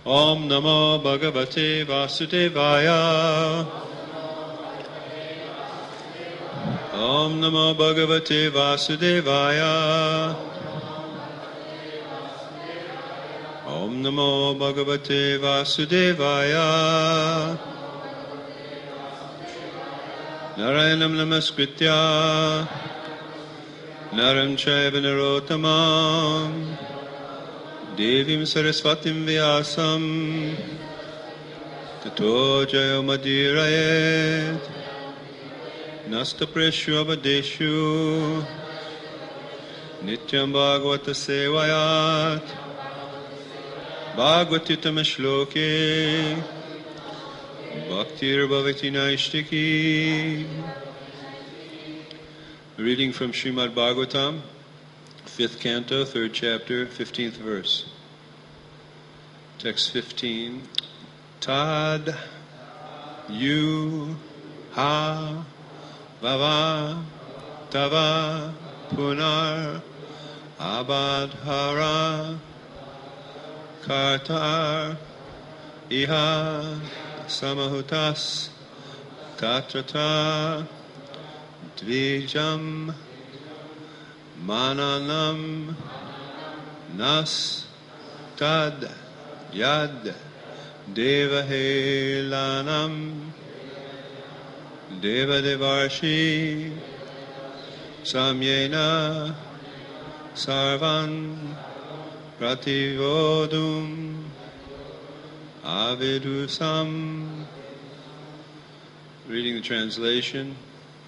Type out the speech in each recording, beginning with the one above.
Om Namo Bhagavate Vasudevaya. Om Namo Bhagavate Vasudevaya. Om Namo Bhagavate Vasudevaya. Narayanam Namaskritya Naram Chaiva Narottamam Devim Saraswatim Vyasam Tato Jayamadhirayet Nasta Preshu Abadeshu Nityam Bhagavata Sevayat Bhagavatitam Shloke Bhaktir Bhavati Naishtiki. Reading from Srimad Bhagavatam, 5th canto, 3rd chapter, 15th verse. Text 15. Tad yu ha vava tava punar abadhara kartar iha samahutas tatrata dvijam mananam nas tad yad devahelanam devadevarshi samyena sarvan prativodum avidusam. Reading the translation.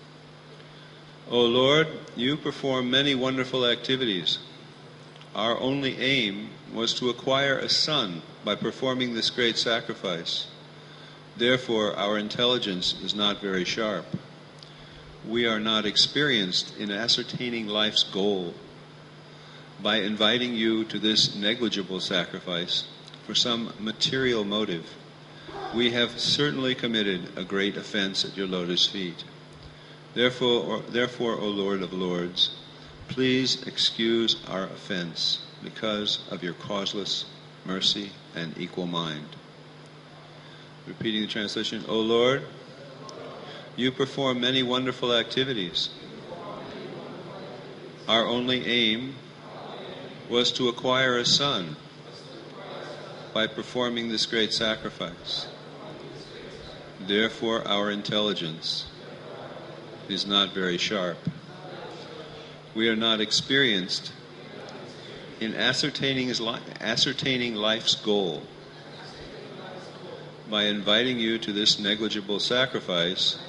O Lord, you perform many wonderful activities. Our only aim was to acquire a son by performing this great sacrifice. Therefore, our intelligence is not very sharp. We are not experienced in ascertaining life's goal. By inviting you to this negligible sacrifice for some material motive, we have certainly committed a great offense at your lotus feet. Therefore, O Lord of Lords, please excuse our offense because of your causeless mercy and equal mind. Repeating the translation. O Lord, you perform many wonderful activities. Our only aim was to acquire a son by performing this great sacrifice. Therefore, our intelligence is not very sharp. We are not experienced in ascertaining life's goal. By inviting you to this negligible sacrifice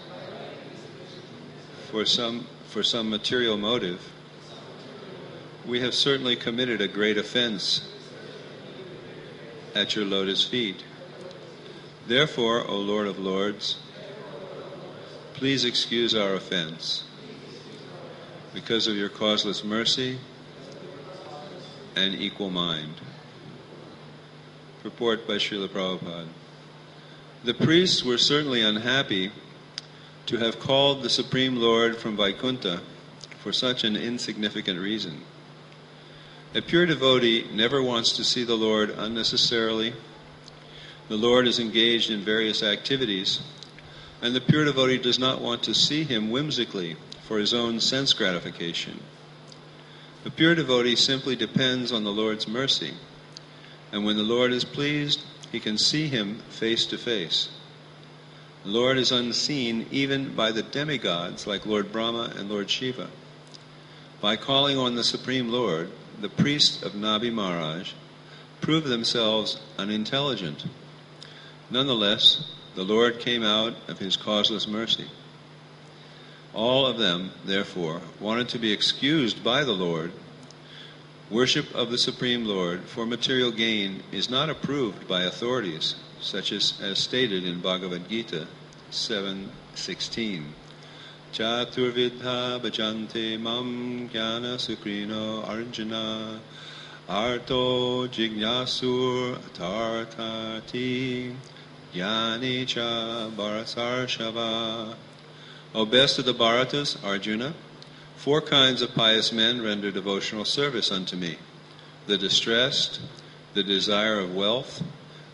for some material motive, we have certainly committed a great offense at your lotus feet. Therefore, O Lord of Lords, please excuse our offense because of your causeless mercy and equal mind. Purport by Srila Prabhupada. The priests were certainly unhappy to have called the Supreme Lord from Vaikuntha for such an insignificant reason. A pure devotee never wants to see the Lord unnecessarily. The Lord is engaged in various activities, and the pure devotee does not want to see him whimsically for his own sense gratification. The pure devotee simply depends on the Lord's mercy, and when the Lord is pleased, he can see him face to face. The Lord is unseen even by the demigods like Lord Brahma and Lord Shiva. By calling on the Supreme Lord, the priests of Nabi Maharaj prove themselves unintelligent. Nonetheless, the Lord came out of his causeless mercy. All of them, therefore, wanted to be excused by the Lord. Worship of the Supreme Lord for material gain is not approved by authorities, such as stated in Bhagavad Gita 7:16. Chaturvidha bhajante mam jnana sukrino arjuna arto jignasur atartati jnani cha bharasarshava. O best of the Bharatas, Arjuna, 4 kinds of pious men render devotional service unto me: the distressed, the desire of wealth,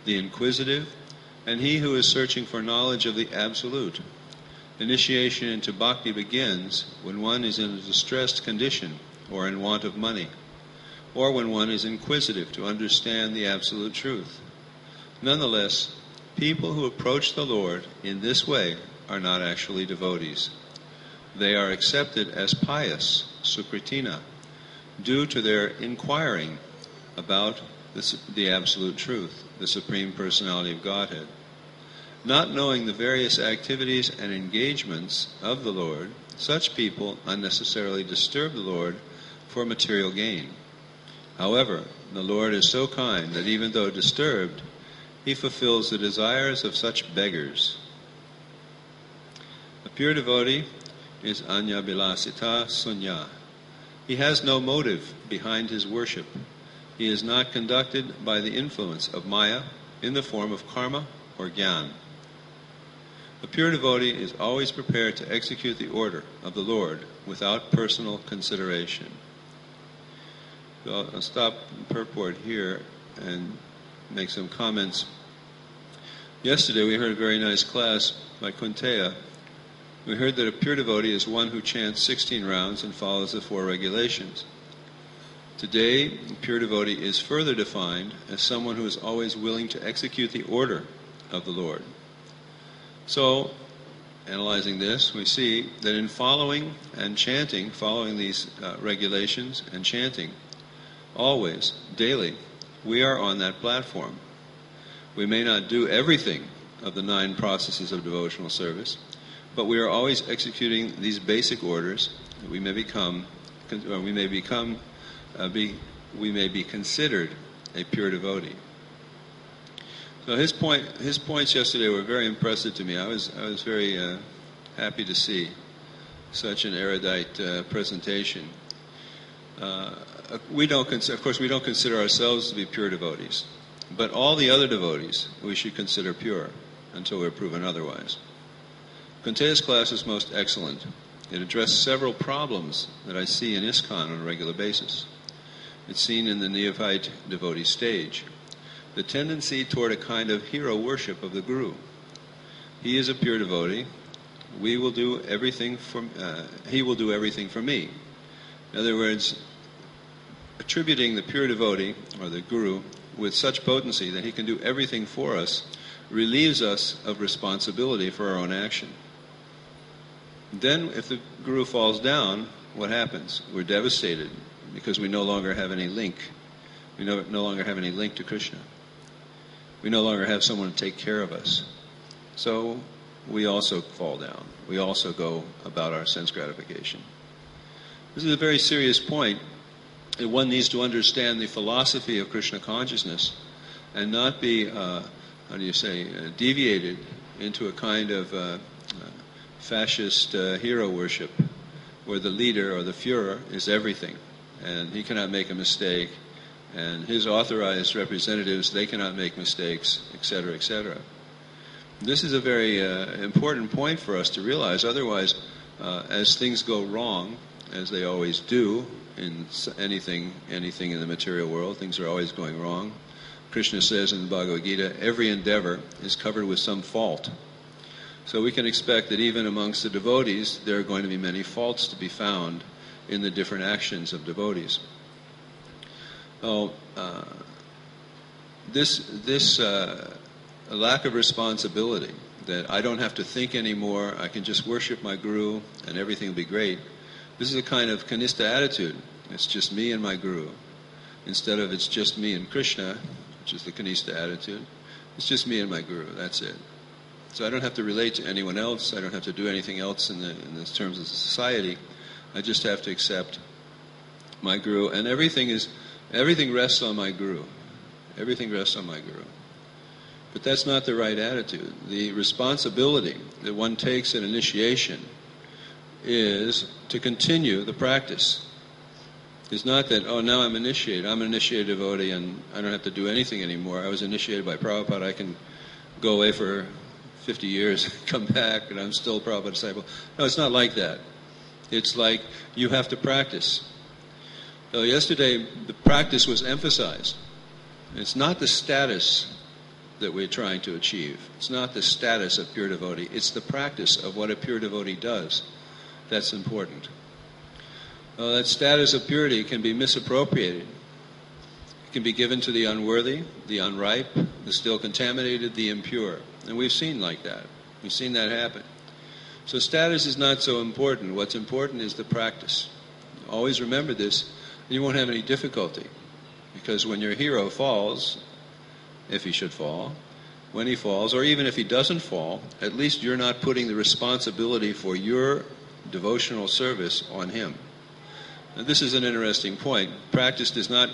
the inquisitive, and he who is searching for knowledge of the Absolute. Initiation into bhakti begins when one is in a distressed condition or in want of money, or when one is inquisitive to understand the absolute truth. Nonetheless, people who approach the Lord in this way are not actually devotees. They are accepted as pious, sukritina, due to their inquiring about the absolute truth, the Supreme Personality of Godhead. Not knowing the various activities and engagements of the Lord, such people unnecessarily disturb the Lord for material gain. However, the Lord is so kind that even though disturbed, he fulfills the desires of such beggars. A pure devotee is Anyabilasita Sunya. He has no motive behind his worship. He is not conducted by the influence of Maya in the form of karma or jnana. A pure devotee is always prepared to execute the order of the Lord without personal consideration. So I'll stop purport here and make some comments. Yesterday we heard a very nice class by Kunteya. We heard that a pure devotee is one who chants 16 rounds and follows the 4 regulations. Today, a pure devotee is further defined as someone who is always willing to execute the order of the Lord. So, analyzing this, we see that in following and chanting, following these regulations and chanting, always, daily, we are on that platform. We may not do everything of the 9 processes of devotional service, but we are always executing these basic orders. We may be considered a pure devotee. So his points yesterday were very impressive to me. I was very happy to see such an erudite presentation. We don't consider ourselves to be pure devotees, but all the other devotees we should consider pure until we're proven otherwise. Kunteya's class is most excellent. It addressed several problems that I see in ISKCON on a regular basis. It's seen in the neophyte devotee stage. The tendency toward a kind of hero worship of the Guru. He is a pure devotee. He will do everything for me. In other words, attributing the pure devotee, or the Guru, with such potency that he can do everything for us, relieves us of responsibility for our own action. Then, if the Guru falls down, what happens? We're devastated because we no longer have any link. We no longer have any link to Krishna. We no longer have someone to take care of us. So we also fall down. We also go about our sense gratification. This is a very serious point. And one needs to understand the philosophy of Krishna consciousness and not be, deviated into a kind of fascist hero worship where the leader or the Führer is everything and he cannot make a mistake, and his authorized representatives, they cannot make mistakes, etc., etc. This is a very important point for us to realize. Otherwise, as things go wrong, as they always do in anything in the material world, things are always going wrong. Krishna says in the Bhagavad Gita, every endeavor is covered with some fault. So we can expect that even amongst the devotees, there are going to be many faults to be found in the different actions of devotees. This lack of responsibility, that I don't have to think anymore, I can just worship my Guru and everything will be great, this is a kind of kanista attitude. It's just me and my Guru. Instead of it's just me and Krishna, which is the kanista attitude, it's just me and my Guru, that's it. So I don't have to relate to anyone else, I don't have to do anything else in the terms of the society, I just have to accept my Guru, and everything rests on my Guru. Everything rests on my Guru. But that's not the right attitude. The responsibility that one takes in initiation is to continue the practice. It's not that, now I'm initiated. I'm an initiated devotee and I don't have to do anything anymore. I was initiated by Prabhupada. I can go away for 50 years, come back, and I'm still a Prabhupada disciple. No, it's not like that. It's like you have to practice. So yesterday, the practice was emphasized. It's not the status that we're trying to achieve. It's not the status of pure devotee. It's the practice of what a pure devotee does that's important. That status of purity can be misappropriated. It can be given to the unworthy, the unripe, the still contaminated, the impure. And we've seen like that. We've seen that happen. So status is not so important. What's important is the practice. Always remember this, and you won't have any difficulty. Because when your hero falls, if he should fall, when he falls, or even if he doesn't fall, at least you're not putting the responsibility for your devotional service on him. Now, this is an interesting point. Practice does not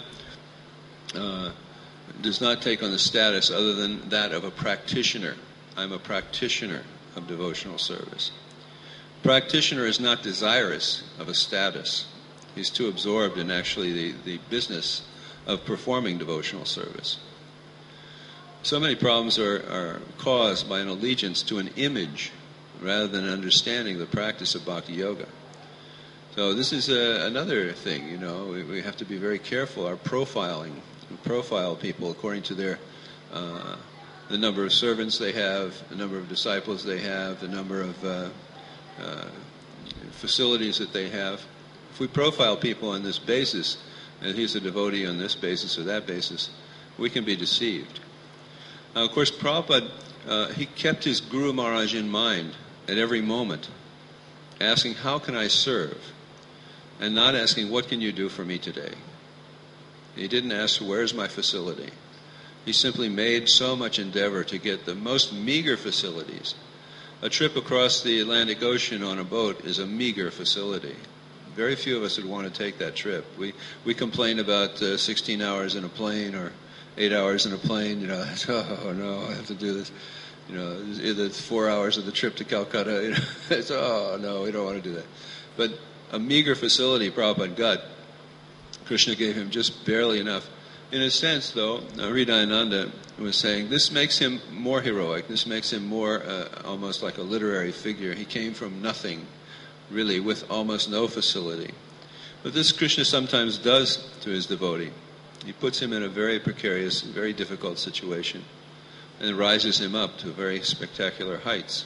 take on the status other than that of a practitioner. I'm a practitioner of devotional service. Practitioner is not desirous of a status. He's too absorbed in actually the business of performing devotional service. So many problems are caused by an allegiance to an image rather than understanding the practice of bhakti yoga. So this is another thing, we have to be very careful. Our profiling, we profile people according to their the number of servants they have, the number of disciples they have, the number of facilities that they have. If we profile people on this basis, and he's a devotee on this basis or that basis, we can be deceived. Now, of course, Prabhupada, he kept his Guru Maharaj in mind at every moment, asking, how can I serve? And not asking, what can you do for me today? He didn't ask, where's my facility? He simply made so much endeavor to get the most meager facilities. A trip across the Atlantic Ocean on a boat is a meager facility. Very few of us would want to take that trip. We complain about 16 hours in a plane or 8 hours in a plane. Oh no, I have to do this. It's 4 hours of the trip to Calcutta. It's, oh no, we don't want to do that. But a meager facility Prabhupada got, Krishna gave him just barely enough. In a sense, though, Hridayananda was saying, this makes him more heroic. This makes him more almost like a literary figure. He came from nothing, really, with almost no facility. But this Krishna sometimes does to his devotee. He puts him in a very precarious, very difficult situation and rises him up to very spectacular heights.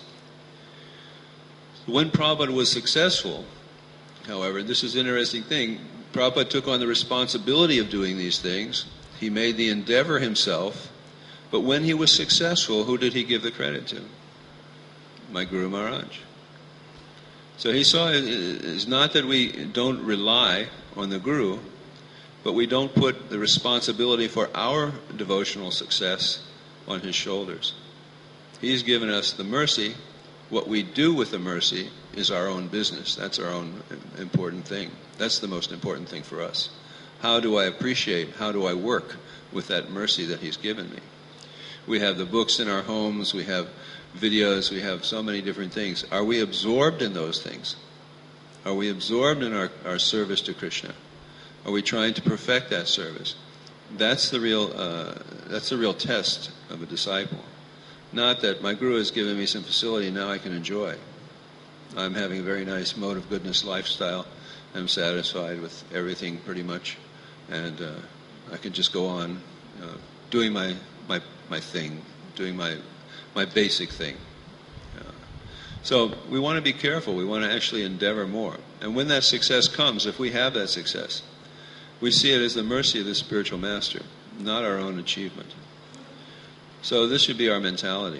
When Prabhupada was successful, however, this is an interesting thing, Prabhupada took on the responsibility of doing these things. He made the endeavor himself, but when he was successful, who did he give the credit to? My Guru Maharaj. So he saw it's not that we don't rely on the Guru, but we don't put the responsibility for our devotional success on his shoulders. He's given us the mercy. What we do with the mercy is our own business. That's our own important thing. That's the most important thing for us. How do I appreciate, how do I work with that mercy that he's given me? We have the books in our homes, we have videos, we have so many different things. Are we absorbed in those things? Are we absorbed in our service to Krishna? Are we trying to perfect that service? That's the real test of a disciple. Not that my Guru has given me some facility, now I can enjoy. I'm having a very nice mode of goodness lifestyle. I'm satisfied with everything pretty much, and I can just go on doing my thing, doing my basic thing. So we want to be careful. We want to actually endeavor more. And when that success comes, if we have that success, we see it as the mercy of the spiritual master, not our own achievement. So this should be our mentality.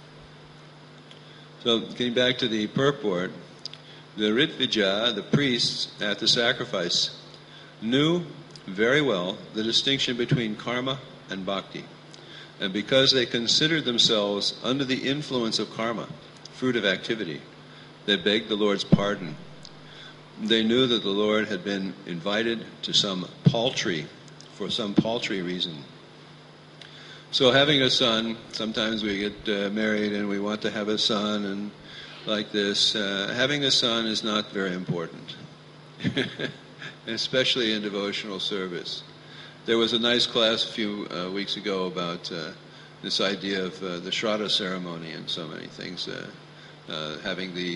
So getting back to the purport, the Ritvija, the priests at the sacrifice, knew very well the distinction between karma and bhakti. And because they considered themselves under the influence of karma, fruit of activity, they begged the Lord's pardon. They knew that the Lord had been invited to for some paltry reason. So having a son, sometimes we get married and we want to have a son and like this. Having a son is not very important, especially in devotional service. There was a nice class a few weeks ago about this idea of the Shraddha ceremony and so many things, having the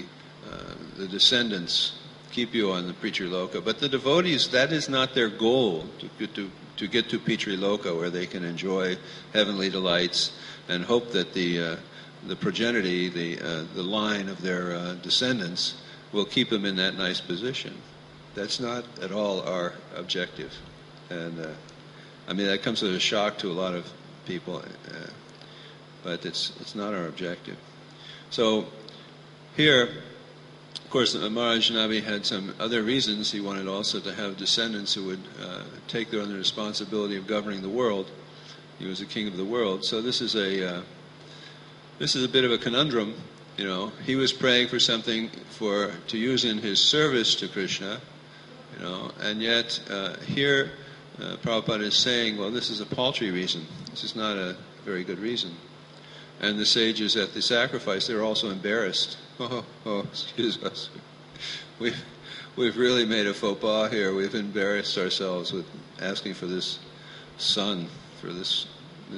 descendants keep you on the preacher loka. But the devotees, that is not their goal, to to get to Pitri Loka, where they can enjoy heavenly delights and hope that the progeny, the line of their descendants, will keep them in that nice position. That's not at all our objective. And I mean, that comes as a shock to a lot of people, but it's not our objective. So here, of course, Maharaj Nabi had some other reasons. He wanted also to have descendants who would take on the responsibility of governing the world. He was the king of the world. So this is a bit of a conundrum. You know, he was praying for something to use in his service to Krishna. You know, and yet here Prabhupada is saying, well, this is a paltry reason. This is not a very good reason. And the sages at the sacrifice, they're also embarrassed. Oh, excuse us. We've really made a faux pas here. We've embarrassed ourselves with asking for this son, for this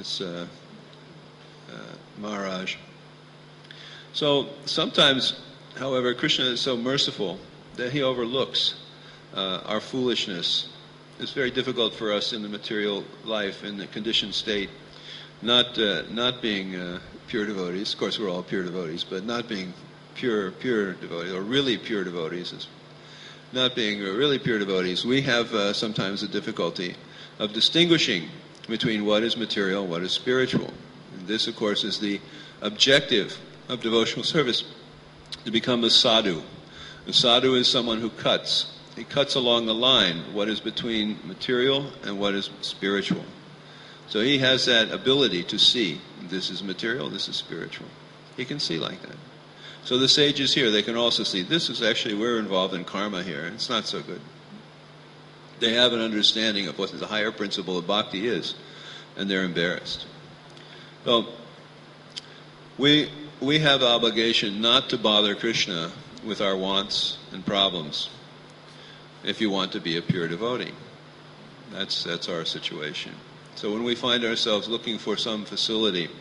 Maharaj. So sometimes, however, Krishna is so merciful that he overlooks our foolishness. It's very difficult for us in the material life, in the conditioned state, not being pure devotees. Of course, we're all pure devotees, but not being pure devotees, or really pure devotees, not being really pure devotees, we have sometimes the difficulty of distinguishing between what is material and what is spiritual. And this, of course, is the objective of devotional service, to become a sadhu. A sadhu is someone who cuts. He cuts along the line, what is between material and what is spiritual. So he has that ability to see, this is material, this is spiritual. He can see like that. So the sages here, they can also see, this is actually, we're involved in karma here, and it's not so good. They have an understanding of what the higher principle of bhakti is, and they're embarrassed. So we have obligation not to bother Krishna with our wants and problems if you want to be a pure devotee. That's our situation. So when we find ourselves looking for some facility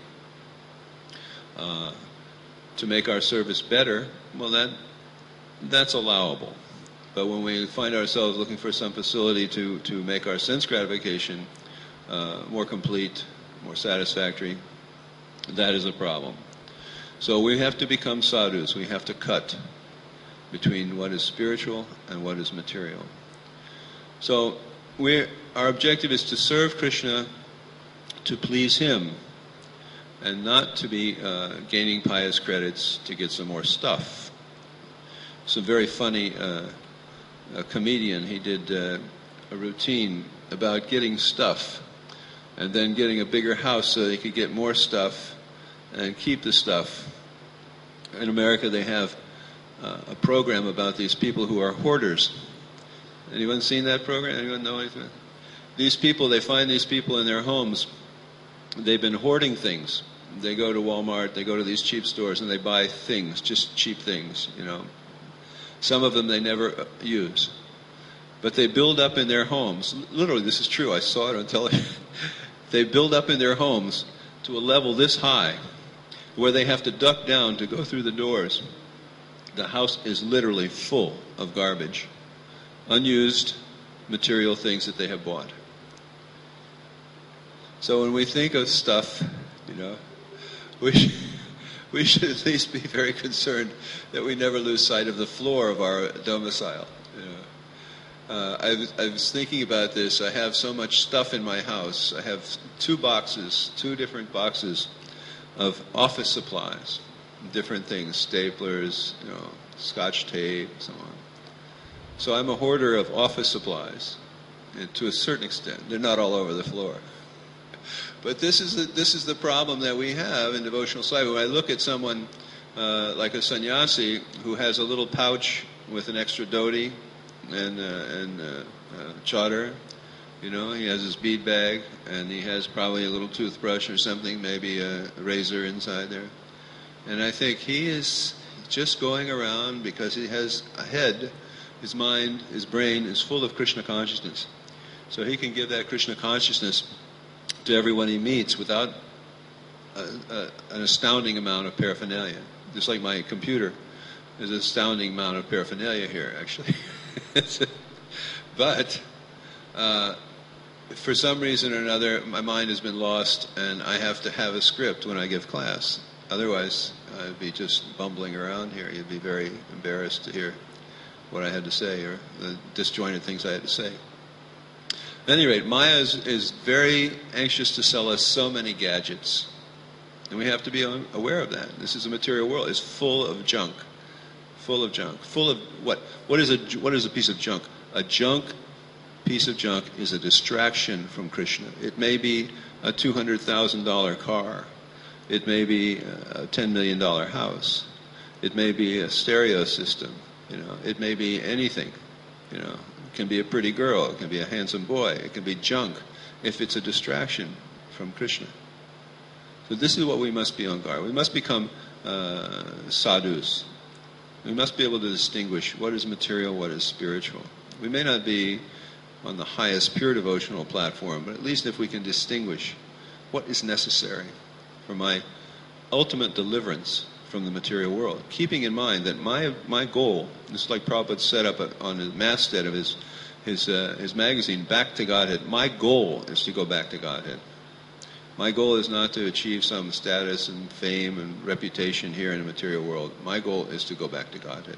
to make our service better, well, that's allowable. But when we find ourselves looking for some facility to make our sense gratification more complete, more satisfactory, that is a problem. So we have to become sadhus. We have to cut between what is spiritual and what is material. So our objective is to serve Krishna to please Him, and not to be gaining pious credits to get some more stuff. Some very funny a comedian, he did a routine about getting stuff and then getting a bigger house so they could get more stuff and keep the stuff. In America they have a program about these people who are hoarders. Anyone seen that program? Anyone know anything? These people, they find these people in their homes, they've been hoarding things. They go to Walmart, they go to these cheap stores, and they buy things, just cheap things, you know. Some of them they never use. But they build up in their homes, literally this is true, I saw it on television, they build up in their homes to a level this high where they have to duck down to go through the doors. The house is literally full of garbage, unused material things that they have bought. So when we think of stuff, you know, we should at least be very concerned that we never lose sight of the floor of our domicile. You know. I was thinking about this. I have so much stuff in my house. I have two different boxes of office supplies, different things, staplers, you know, Scotch tape, so on. So I'm a hoarder of office supplies, and to a certain extent. They're not all over the floor. But this is the problem that we have in devotional service. When I look at someone like a sannyasi who has a little pouch with an extra dhoti and chadar, you know, he has his bead bag, and he has probably a little toothbrush or something, maybe a razor inside there. And I think he is just going around because he has a head, his mind, his brain is full of Krishna consciousness. So he can give that Krishna consciousness to everyone he meets without an astounding amount of paraphernalia. Just like my computer, there's an astounding amount of paraphernalia here, actually. But for some reason or another, my mind has been lost, and I have to have a script when I give class. Otherwise, I'd be just bumbling around here. You'd be very embarrassed to hear what I had to say or the disjointed things I had to say. At any rate, Maya is very anxious to sell us so many gadgets. And we have to be aware of that. This is a material world. It's full of junk. Full of junk. Full of what? What is a piece of junk? A piece of junk is a distraction from Krishna. It may be a $200,000 car. It may be a $10 million house. It may be a stereo system. It may be anything. It can be a pretty girl. It can be a handsome boy. It can be junk if it's a distraction from Krishna. So this is what we must be on guard. We must become sadhus. We must be able to distinguish what is material, what is spiritual. We may not be on the highest pure devotional platform, but at least if we can distinguish what is necessary for my ultimate deliverance from the material world, keeping in mind that my goal, just like Prabhupada set up on the masthead of his magazine, Back to Godhead, my goal is to go back to Godhead. My goal is not to achieve some status and fame and reputation here in the material world. My goal is to go back to Godhead.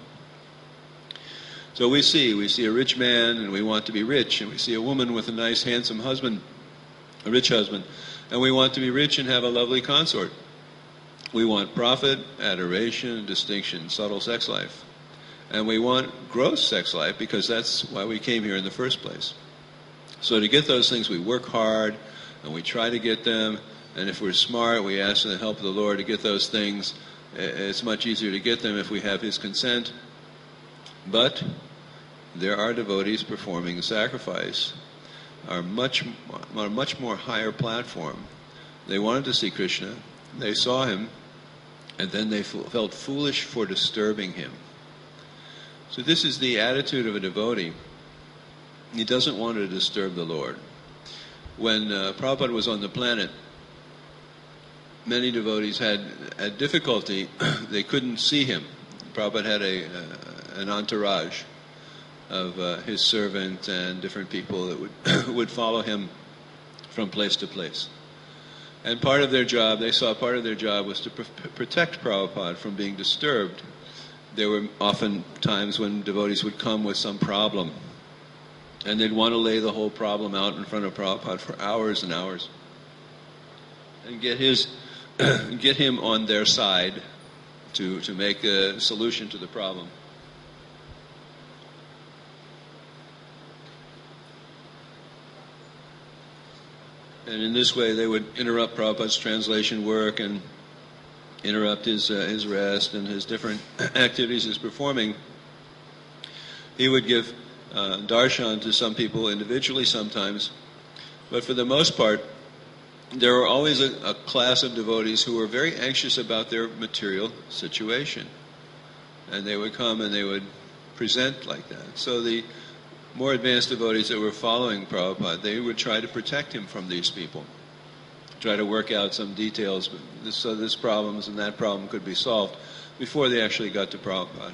So we see a rich man and we want to be rich, and we see a woman with a nice handsome husband, a rich husband, and we want to be rich and have a lovely consort. We want profit, adoration, distinction, subtle sex life. And we want gross sex life because that's why we came here in the first place. So to get those things, we work hard and we try to get them. And if we're smart, we ask the help of the Lord to get those things. It's much easier to get them if we have His consent. But there are devotees performing a sacrifice, on a much more higher platform. They wanted to see Krishna. They saw Him. And then they felt foolish for disturbing Him. So this is the attitude of a devotee. He doesn't want to disturb the Lord. When Prabhupada was on the planet, many devotees had difficulty. They couldn't see him. Prabhupada had an entourage of his servant and different people that would follow him from place to place. And part of their job was to protect Prabhupada from being disturbed. There were often times when devotees would come with some problem, and they'd want to lay the whole problem out in front of Prabhupada for hours and hours, and get him on their side to make a solution to the problem. And in this way, they would interrupt Prabhupada's translation work and interrupt his rest and his different activities he's performing. He would give darshan to some people individually sometimes, but for the most part, there were always a class of devotees who were very anxious about their material situation. And they would come and they would present like that. So the more advanced devotees that were following Prabhupada, they would try to protect him from these people. Try to work out some details so this problem and that problem could be solved before they actually got to Prabhupada.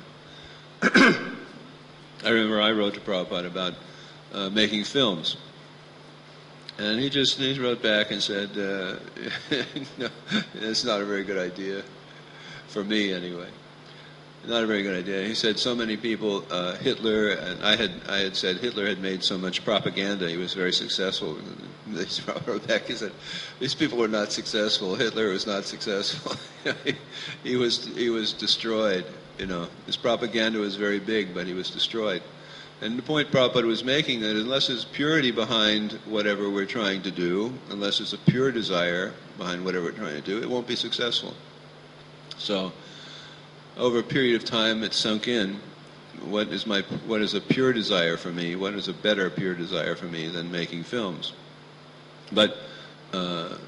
I remember I wrote to Prabhupada about making films. And he wrote back and said, no, it's not a very good idea, for me anyway. Not a very good idea. He said so many people, Hitler, and I had said Hitler had made so much propaganda, he was very successful. He wrote back, he said, these people were not successful. Hitler was not successful. he was destroyed. His propaganda was very big, but he was destroyed. And the point Prabhupada was making that unless there's purity behind whatever we're trying to do, unless there's a pure desire behind whatever we're trying to do, it won't be successful. So, over a period of time, it sunk in. What is a pure desire for me? What is a better pure desire for me than making films? But I'm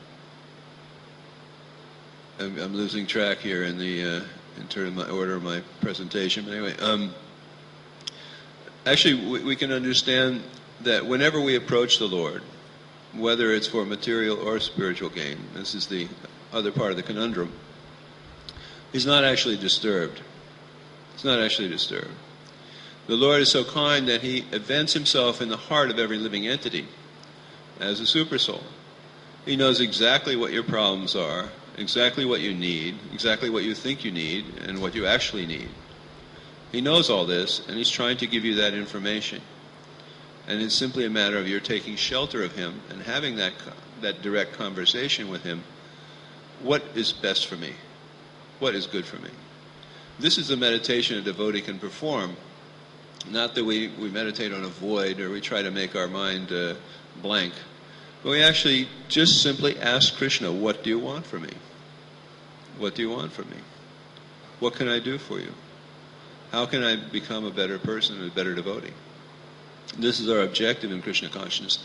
losing track here in terms of my order of my presentation. But anyway. Actually, we can understand that whenever we approach the Lord, whether it's for material or spiritual gain, this is the other part of the conundrum, He's not actually disturbed. He's not actually disturbed. The Lord is so kind that He events Himself in the heart of every living entity. as a supersoul. He knows exactly what your problems are, exactly what you need, exactly what you think you need, and what you actually need. He knows all this, and he's trying to give you that information. And it's simply a matter of your taking shelter of him and having that direct conversation with him. What is best for me? What is good for me? This is a meditation a devotee can perform. Not that we meditate on a void or we try to make our mind blank. But we actually just simply ask Krishna, what do you want from me? What do you want from me? What can I do for you? How can I become a better person, a better devotee? This is our objective in Krishna consciousness.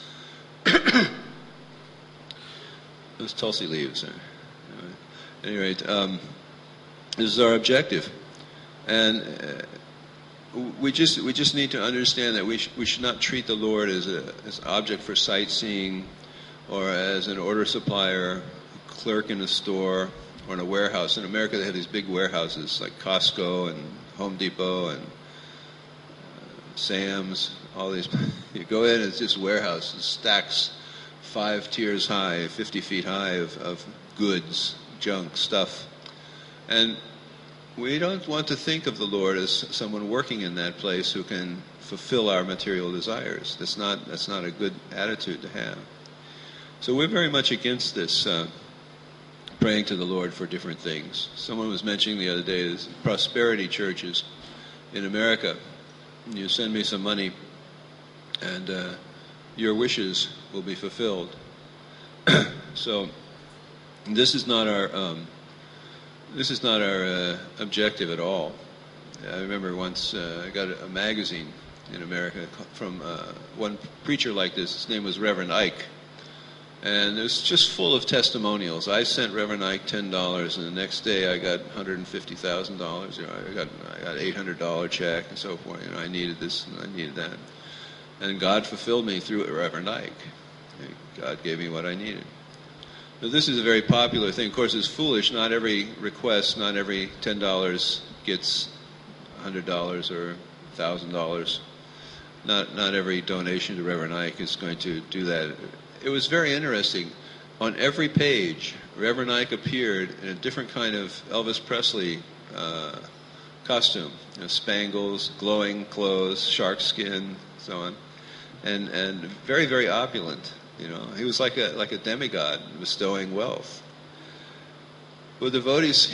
Those tulsi leaves. At any rate, this is our objective. And we just need to understand that we should not treat the Lord as an object for sightseeing or as an order supplier, clerk in a store or in a warehouse. In America, they have these big warehouses like Costco and Home Depot and Sam's, all these. You go in, it's just warehouses, stacks 5 tiers high, 50 feet high of goods, junk, stuff. And we don't want to think of the Lord as someone working in that place who can fulfill our material desires. That's not a good attitude to have. So we're very much against this praying to the Lord for different things. Someone was mentioning the other day, there's prosperity churches in America. You send me some money, and your wishes will be fulfilled. So this is not our objective at all. I remember once I got a magazine in America from one preacher like this. His name was Reverend Ike. And it was just full of testimonials. I sent Reverend Ike $10, and the next day I got $150,000. I got $800 check and so forth. I needed this and I needed that. And God fulfilled me through Reverend Ike. God gave me what I needed. Now, this is a very popular thing. Of course, it's foolish. Not every request, not every $10 gets $100 or $1,000. Not every donation to Reverend Ike is going to do that. It was very interesting. On every page, Reverend Ike appeared in a different kind of Elvis Presley costume. Spangles, glowing clothes, shark skin, so on. And very, very opulent. He was like a demigod bestowing wealth. Well, devotees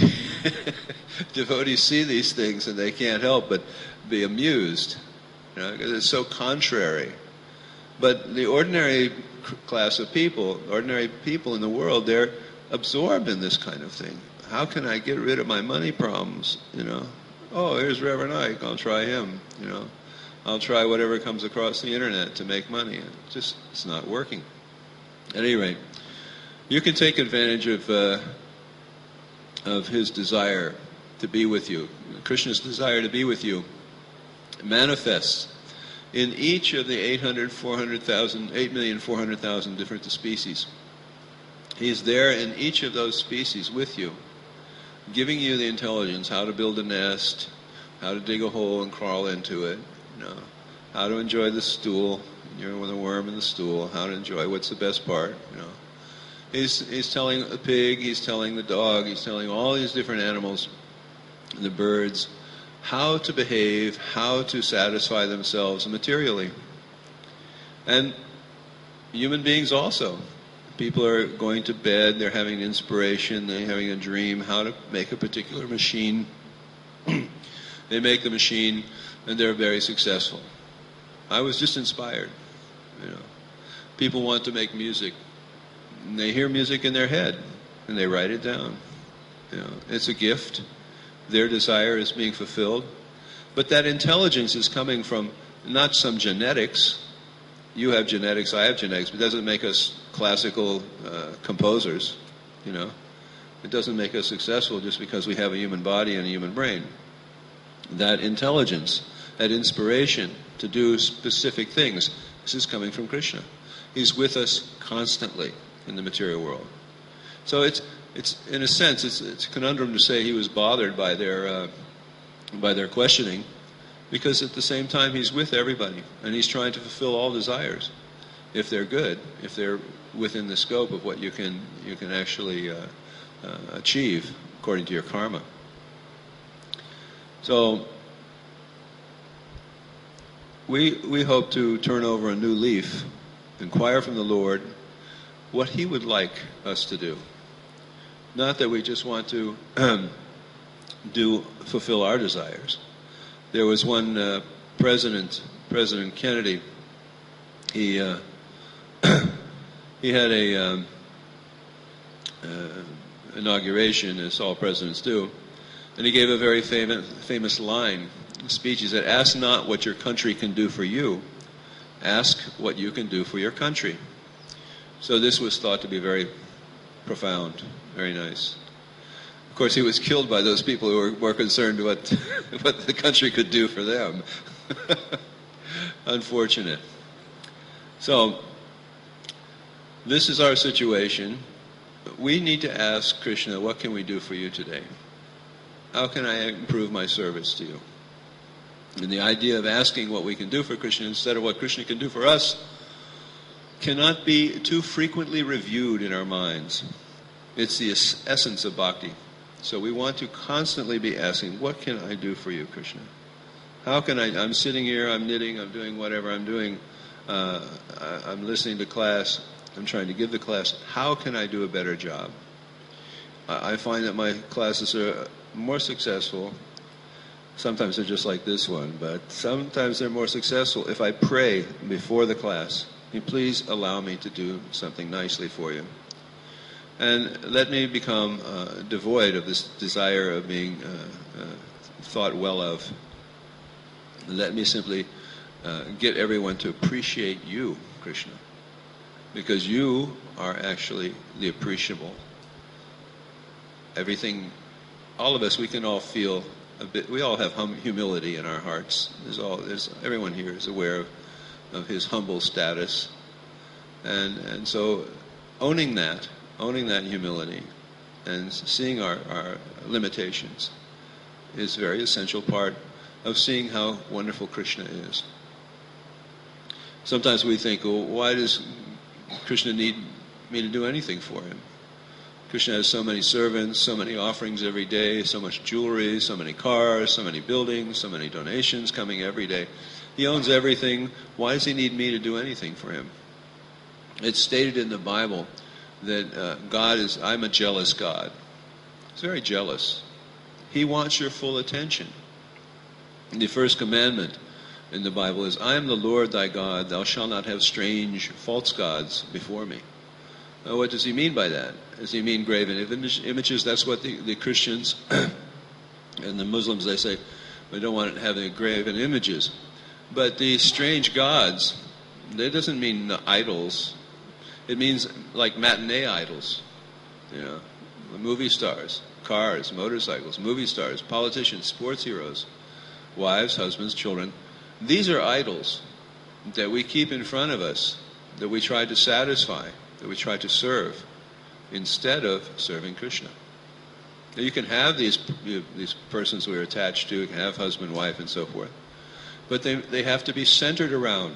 see these things and they can't help but be amused, because it's so contrary. But the ordinary class of people, ordinary people in the world, they're absorbed in this kind of thing. How can I get rid of my money problems? Oh, here's Reverend Ike. I'll try him. I'll try whatever comes across the internet to make money. It's not working. At any rate, you can take advantage of his desire to be with you. Krishna's desire to be with you manifests in each of the 8,400,000 different species. He's there in each of those species with you, giving you the intelligence how to build a nest, how to dig a hole and crawl into it, how to enjoy the stool, with a worm in the stool, how to enjoy what's the best part, He's telling the pig, he's telling the dog, he's telling all these different animals, the birds, how to behave, how to satisfy themselves materially. And human beings also. People are going to bed, they're having an inspiration, they're having a dream, how to make a particular machine. They make the machine, and they're very successful. I was just inspired. People want to make music, and they hear music in their head, and they write it down. It's a gift. Their desire is being fulfilled. But that intelligence is coming from not some genetics. You have genetics, I have genetics, but it doesn't make us classical composers. It doesn't make us successful just because we have a human body and a human brain. That intelligence, that inspiration to do specific things, this is coming from Krishna. He's with us constantly in the material world. So it's in a sense, it's a conundrum to say he was bothered by their questioning, because at the same time he's with everybody and he's trying to fulfill all desires. if they're good, if they're within the scope of what you can actually achieve according to your karma. So we hope to turn over a new leaf, inquire from the Lord what He would like us to do. Not that we just want to fulfill our desires. There was one President Kennedy. He he had a inauguration, as all presidents do, and he gave a very famous line, speech. He said, "Ask not what your country can do for you, ask what you can do for your country." So this was thought to be very profound, very nice. Of course, he was killed by those people who were more concerned what the country could do for them. Unfortunate. So, this is our situation. We need to ask Krishna, what can we do for you today? How can I improve my service to you? And the idea of asking what we can do for Krishna instead of what Krishna can do for us cannot be too frequently reviewed in our minds. It's the essence of bhakti. So we want to constantly be asking, what can I do for you, Krishna? How can I'm sitting here, I'm knitting, I'm doing whatever I'm doing, I'm listening to class, I'm trying to give the class. How can I do a better job? I find that my classes are more successful. Sometimes they're just like this one, but sometimes they're more successful if I pray before the class. Please allow me to do something nicely for you. And let me become devoid of this desire of being thought well of. Let me simply get everyone to appreciate you, Krishna. Because you are actually the appreciable. Everything, all of us, we can all feel a bit, we all have humility in our hearts. Everyone here is aware of his humble status. And so owning that humility and seeing our limitations is a very essential part of seeing how wonderful Krishna is. Sometimes we think, well, why does Krishna need me to do anything for him? Krishna has so many servants, so many offerings every day, so much jewelry, so many cars, so many buildings, so many donations coming every day. He owns everything. Why does he need me to do anything for him? It's stated in the Bible that I'm a jealous God. He's very jealous. He wants your full attention. The first commandment in the Bible is, I am the Lord thy God, thou shalt not have strange false gods before me. Now, what does he mean by that? Does he mean graven images? That's what the Christians and the Muslims, they say, we don't want to have any graven images. But the strange gods, that doesn't mean idols. It means like matinee idols, movie stars, cars, motorcycles, movie stars, politicians, sports heroes, wives, husbands, children. These are idols that we keep in front of us, that we try to satisfy, that we try to serve, instead of serving Krishna. Now, you can have these persons we're attached to, you can have husband, wife, and so forth, but they have to be centered around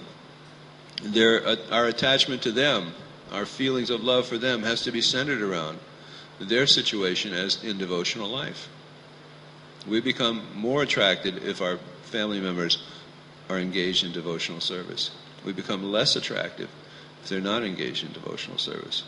our attachment to them. Our feelings of love for them has to be centered around their situation as in devotional life. We become more attracted if our family members are engaged in devotional service. We become less attractive if they're not engaged in devotional service.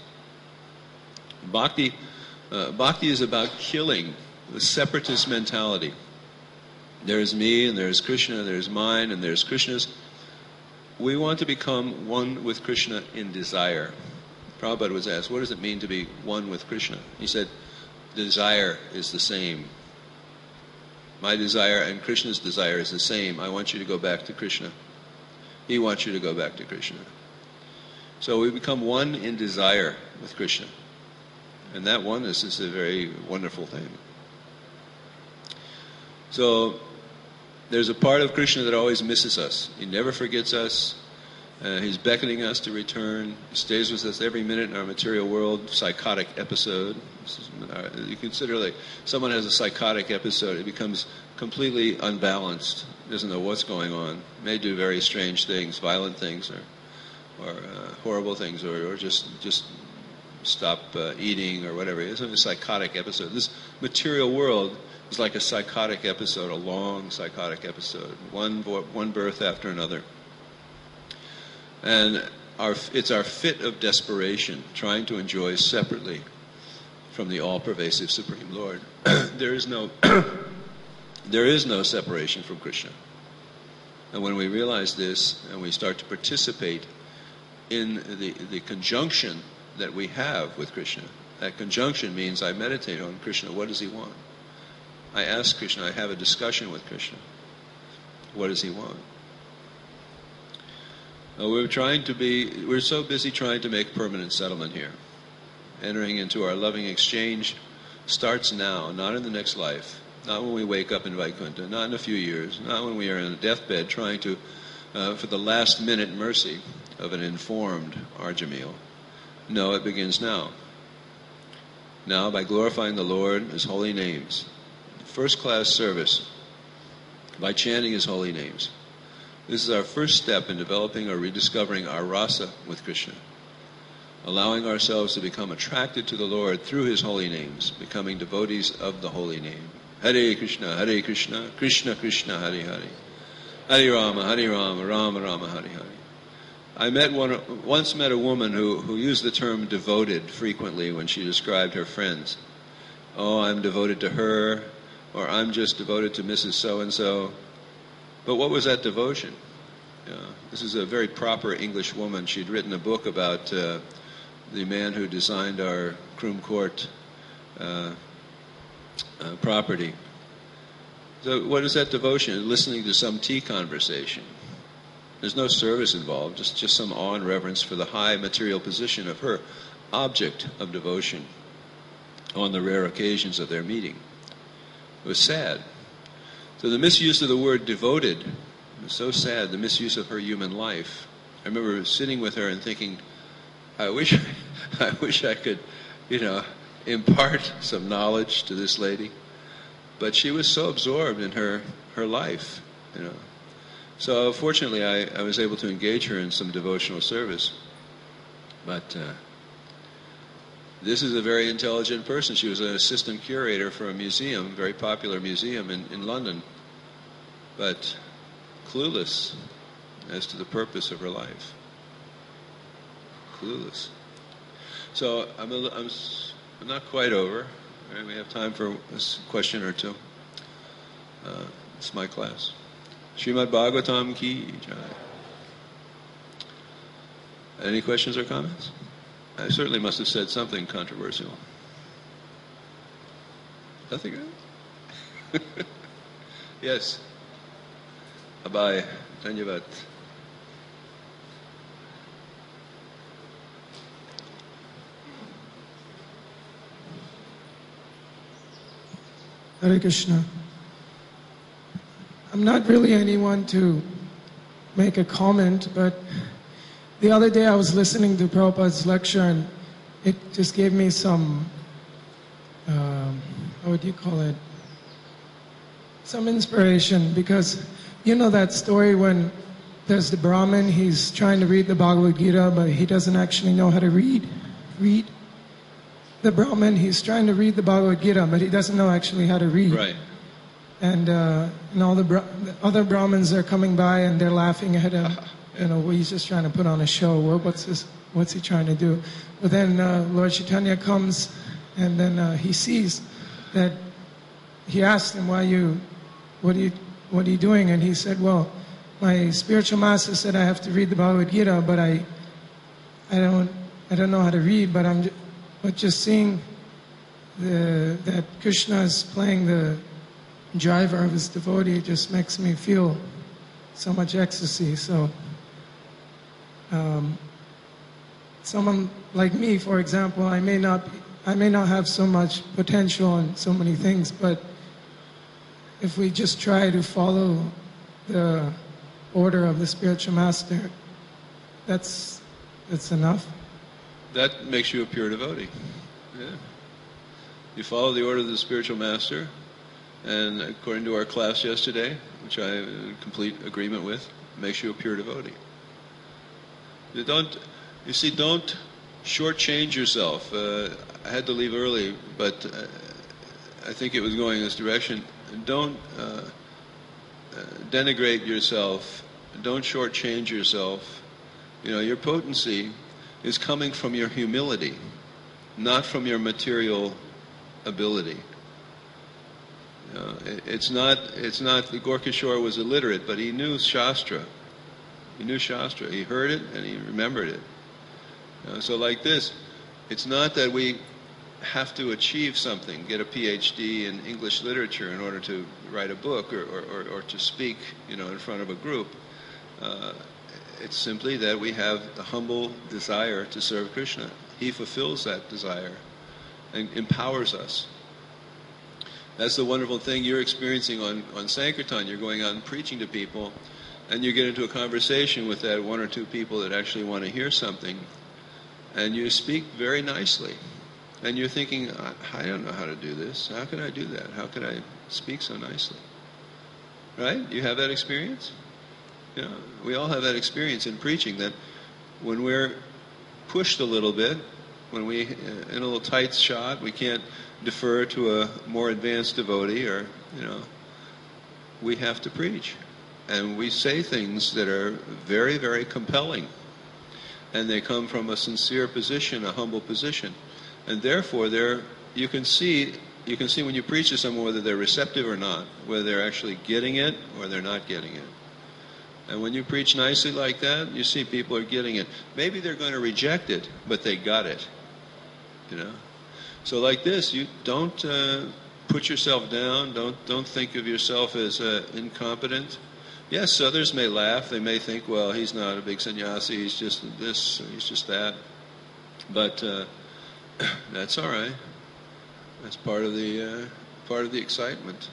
Bhakti is about killing the separatist mentality. There's me, and there's Krishna, there's mine, and there's Krishna's. We want to become one with Krishna in desire. Prabhupada was asked, what does it mean to be one with Krishna? He said, desire is the same. My desire and Krishna's desire is the same. I want you to go back to Krishna. He wants you to go back to Krishna. So we become one in desire with Krishna. And that oneness is a very wonderful thing. So there's a part of Krishna that always misses us. He never forgets us. He's beckoning us to return. He stays with us every minute in our material world. Psychotic episode. You consider like someone has a psychotic episode, it becomes completely unbalanced. Doesn't know what's going on. May do very strange things, violent things, or or horrible things, or just stop eating or whatever. It's a psychotic episode. This material world is like a psychotic episode, a long psychotic episode, one birth after another. And it's our fit of desperation, trying to enjoy separately from the all-pervasive Supreme Lord. There is no separation from Krishna. And when we realize this and we start to participate in the conjunction that we have with Krishna, that conjunction means I meditate on Krishna. What does he want? I ask Krishna, I have a discussion with Krishna. What does he want? We're so busy trying to make permanent settlement here. Entering into our loving exchange starts now, not in the next life, not when we wake up in Vaikuntha, not in a few years, not when we are in a deathbed trying to, for the last minute mercy of an informed Arjamil. No, it begins now. Now, by glorifying the Lord, His holy names, first-class service, by chanting His holy names. This is our first step in developing or rediscovering our rasa with Krishna, allowing ourselves to become attracted to the Lord through His holy names, becoming devotees of the holy name. Hare Krishna, Krishna Krishna, Hare Hare. Hare Rama, Rama Rama, Hare Hare. I once met a woman who used the term devoted frequently when she described her friends. Oh, I'm devoted to her, or I'm just devoted to Mrs. So-and-so. But what was that devotion? This is a very proper English woman. She'd written a book about the man who designed our Croom Court property. So what is that devotion? Listening to some tea conversation. There's no service involved, just some awe and reverence for the high material position of her object of devotion on the rare occasions of their meeting. It was sad. So the misuse of the word devoted was so sad, the misuse of her human life. I remember sitting with her and thinking, I wish I could, impart some knowledge to this lady. But she was so absorbed in her life, So fortunately I was able to engage her in some devotional service. But this is a very intelligent person. She was an assistant curator for a museum, a very popular museum in London, but clueless as to the purpose of her life. Clueless. So I'm not quite over. Right, we have time for a question or two. It's my class. Srimad Bhagavatam ki jai. Any questions or comments? I certainly must have said something controversial. Nothing else? Yes. Abhay, Dhanyavad. Hare Krishna. I'm not really anyone to make a comment, but the other day I was listening to Prabhupada's lecture and it just gave me some, what do you call it? Some inspiration, because you know that story when there's the Brahmin, he's trying to read the Bhagavad Gita, but he doesn't actually know how to read. The Brahmin, he's trying to read the Bhagavad Gita, but he doesn't know actually how to read. Right. And all the other Brahmins are coming by and they're laughing at him. He's just trying to put on a show. What's he trying to do? But then Lord Chaitanya comes, and then he sees that. He asked him, what are you doing? And he said, well, my spiritual master said I have to read the Bhagavad Gita, but I don't know how to read. But just seeing that Krishna is playing the driver of his devotee just makes me feel so much ecstasy. So someone like me, for example, I may not have so much potential in so many things, but if we just try to follow the order of the spiritual master, that's enough. That makes you a pure devotee. Yeah. You follow the order of the spiritual master, and according to our class yesterday, which I am in complete agreement with, makes you a pure devotee. Don't shortchange yourself. I had to leave early, but I think it was going in this direction. Don't denigrate yourself. Don't shortchange yourself. Your potency is coming from your humility, not from your material ability. It's not that Gorkishore was illiterate, but he knew Shastra. He heard it and he remembered it. So like this, it's not that we have to achieve something, get a PhD in English literature in order to write a book or to speak, in front of a group. It's simply that we have the humble desire to serve Krishna. He fulfills that desire and empowers us. That's the wonderful thing you're experiencing on Sankirtan. You're going out and preaching to people, and you get into a conversation with that one or two people that actually want to hear something, and you speak very nicely. And you're thinking, I don't know how to do this. How can I do that? How can I speak so nicely? Right? You have that experience? We all have that experience in preaching, that when we're pushed a little bit, when we in a little tight shot, we can't defer to a more advanced devotee, or we have to preach, and we say things that are very, very compelling, and they come from a sincere position, a humble position, and therefore you can see when you preach to someone whether they're receptive or not, whether they're actually getting it or they're not getting it. And when you preach nicely like that, you see people are getting it. Maybe they're going to reject it, but they got it. So like this, you don't put yourself down. Don't think of yourself as incompetent. Yes, others may laugh. They may think, well, he's not a big sannyasi. He's just this. He's just that. But that's all right. That's part of the excitement.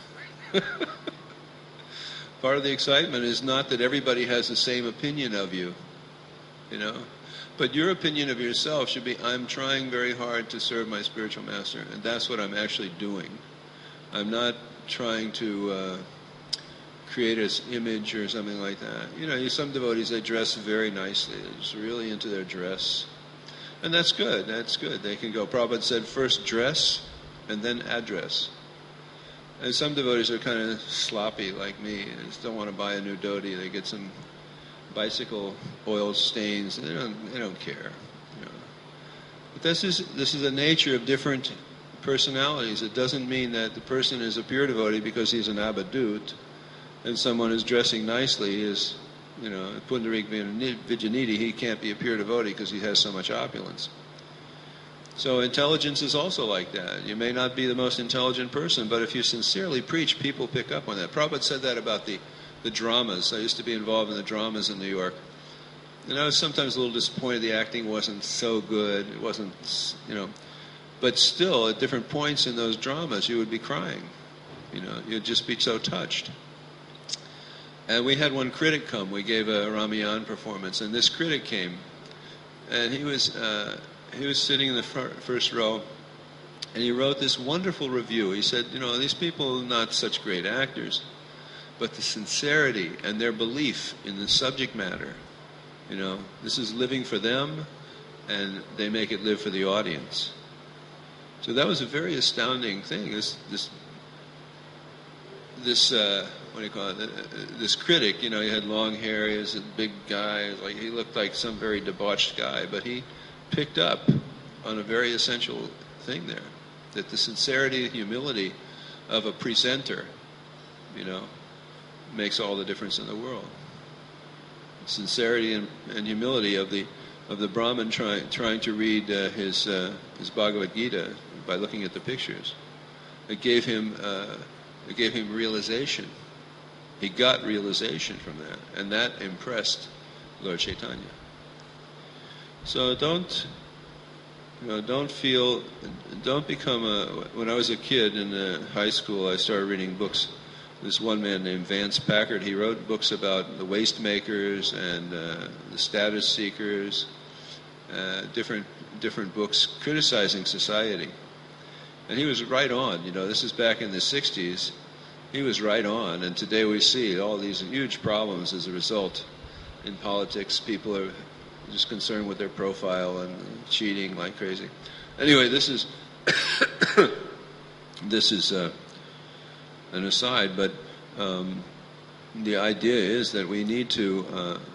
Part of the excitement is not that everybody has the same opinion of you, but your opinion of yourself should be, I'm trying very hard to serve my spiritual master, and that's what I'm actually doing. I'm not trying to create an image or something like that. Some devotees, they dress very nicely. They're just really into their dress. And that's good. That's good. They can go. Prabhupada said, first dress and then address. And some devotees are kind of sloppy like me. They just don't want to buy a new dhoti. They get some bicycle oil stains. They don't care. But this is the nature of different personalities. It doesn't mean that the person is a pure devotee because he's an abadut, and someone who's dressing nicely is, Pundarik Vijayanidhi, he can't be a pure devotee because he has so much opulence. So intelligence is also like that. You may not be the most intelligent person, but if you sincerely preach, people pick up on that. Prabhupada said that about the dramas. I used to be involved in the dramas in New York. And I was sometimes a little disappointed the acting wasn't so good. It wasn't, But still, at different points in those dramas, you would be crying. You'd just be so touched. And we had one critic come. We gave a Ramayan performance, and this critic came. And he was sitting in the first row, and he wrote this wonderful review. He said, these people are not such great actors, but the sincerity and their belief in the subject matter, this is living for them, and they make it live for the audience. So that was a very astounding thing. This what do you call it? This critic, he had long hair. He was a big guy. He looked like some very debauched guy, but he picked up on a very essential thing there, that the sincerity and humility of a presenter, makes all the difference in the world. Sincerity and humility of the Brahmin trying to read his Bhagavad Gita by looking at the pictures. It gave him realization. He got realization from that, and that impressed Lord Chaitanya. So don't become when I was a kid in high school, I started reading books. This one man named Vance Packard, he wrote books about the waste makers and the status seekers, different books criticizing society. And he was right on. This is back in the 60s. He was right on, and today we see all these huge problems as a result in politics. People are just concerned with their profile and cheating like crazy. Anyway, this is an aside, but the idea is that we need to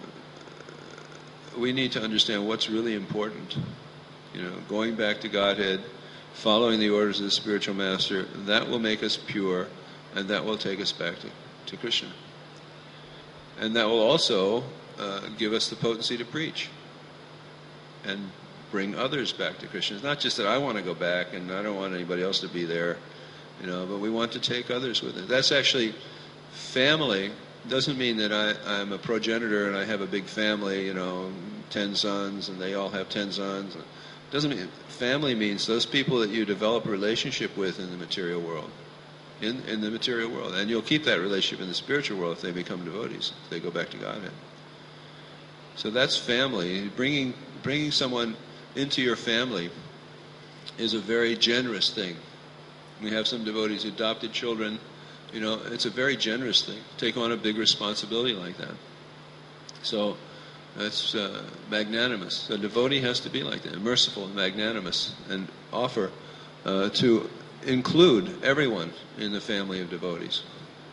understand what's really important. Going back to Godhead, following the orders of the spiritual master, that will make us pure, and that will take us back to Krishna. And that will also give us the potency to preach and bring others back to Krishna. It's not just that I want to go back and I don't want anybody else to be there, but we want to take others with it. That's actually family. Doesn't mean that I'm a progenitor and I have a big family, 10 sons, and they all have 10 sons. Doesn't mean family means those people that you develop a relationship with in the material world. In the material world. And you'll keep that relationship in the spiritual world if they become devotees, if they go back to Godhead. So that's family. Bringing someone into your family is a very generous thing. We have some devotees who adopted children. It's a very generous thing. Take on a big responsibility like that. So that's magnanimous. A devotee has to be like that, merciful and magnanimous, and offer to include everyone in the family of devotees.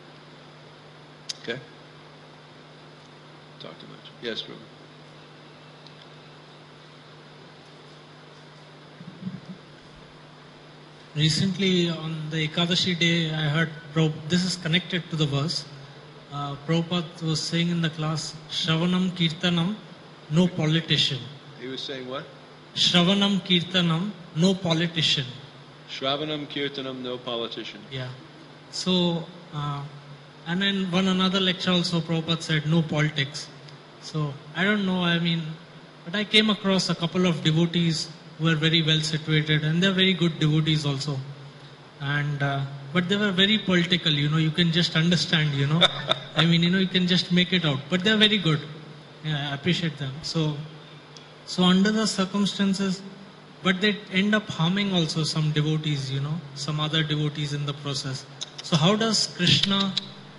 Okay? Talk too much. Yes, Ruben. Recently, on the Ekadashi day, I heard this is connected to the verse. Prabhupada was saying in the class, Shravanam Kirtanam, no politician. He was saying what? Shravanam Kirtanam, no politician. Shravanam Kirtanam, no politician. Yeah. So, and in another lecture also, Prabhupada said no politics. So, I don't know, but I came across a couple of devotees who were very well situated, and they're very good devotees also. And but they were very political, you can just understand, you can just make it out. But they're very good. Yeah, I appreciate them. So under the circumstances, but they end up harming also some devotees, some other devotees in the process. So how does Krishna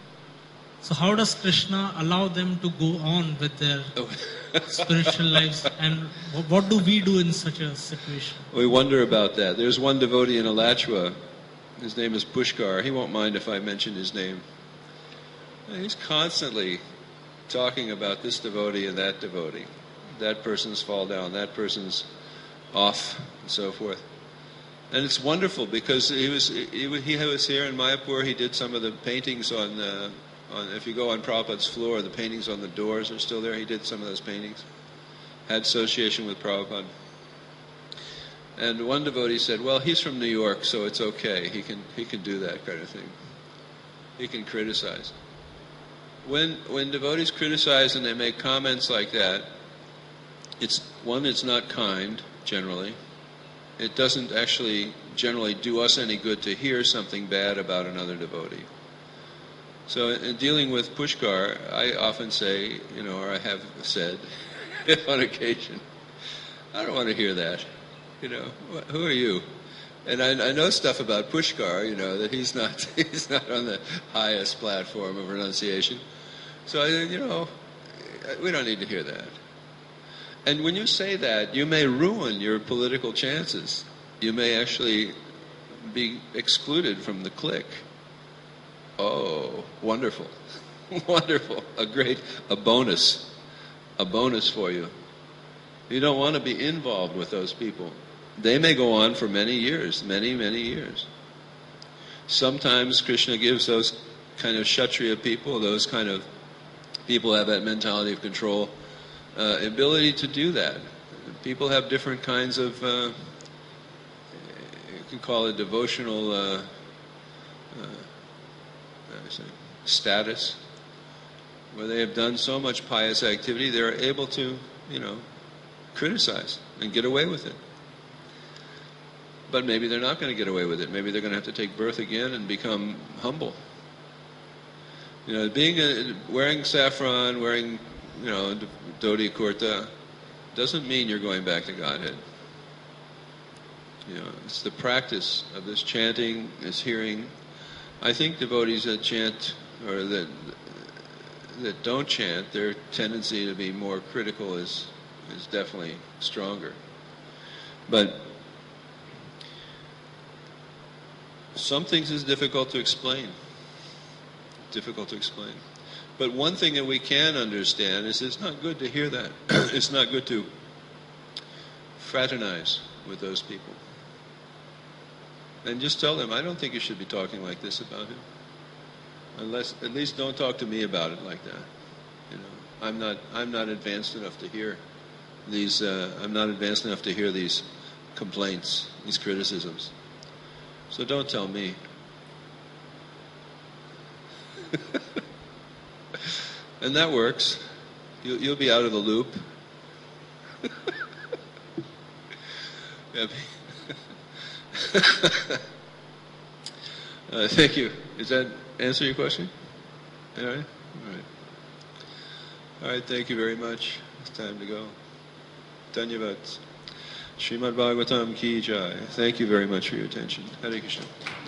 allow them to go on with their spiritual lives, and what do we do in such a situation? We wonder about that. There's one devotee in Alachua. His name is Pushkar. He won't mind if I mention his name. He's constantly talking about this devotee and that devotee. That person's fall down, that person's off, and so forth. And it's wonderful because he was here in Mayapur. He did some of the paintings on if you go on Prabhupada's floor, the paintings on the doors are still there. He did some of those paintings. Had association with Prabhupada. And one devotee said, well, he's from New York, so it's okay. He can do that kind of thing. He can criticize. When devotees criticize and they make comments like that, it's not kind, generally. It doesn't actually generally do us any good to hear something bad about another devotee. So in dealing with Pushkar, I often say, or I have said on occasion, I don't want to hear that. Who are you? And I know stuff about Pushkar, that he's not on the highest platform of renunciation. So we don't need to hear that. And when you say that, you may ruin your political chances. You may actually be excluded from the clique. Oh, wonderful. Wonderful. A bonus for you. You don't want to be involved with those people. They may go on for many years, many, many years. Sometimes Krishna gives those kind of Kshatriya people, those kind of people have that mentality of control, ability to do that. People have different kinds of, you can call it devotional status, where they have done so much pious activity, they're able to, criticize and get away with it. But maybe they're not going to get away with it. Maybe they're going to have to take birth again and become humble. Wearing saffron, wearing, dhoti kurta, doesn't mean you're going back to Godhead. It's the practice of this chanting, this hearing. I think devotees that chant or that don't chant, their tendency to be more critical is is definitely stronger. But some things is difficult to explain. Difficult to explain. But one thing that we can understand is it's not good to hear that. It's not good to fraternize with those people. And just tell them, I don't think you should be talking like this about him. Unless, at least don't talk to me about it like that. You know, I'm not advanced enough to hear these. I'm not advanced enough to hear these complaints, these criticisms. So don't tell me. And that works. You'll be out of the loop. Thank you. Does that answer your question? All right? All right. All right, thank you very much. It's time to go. Dhanyavad. Srimad Bhagavatam ki jai. Thank you very much for your attention. Hare Krishna.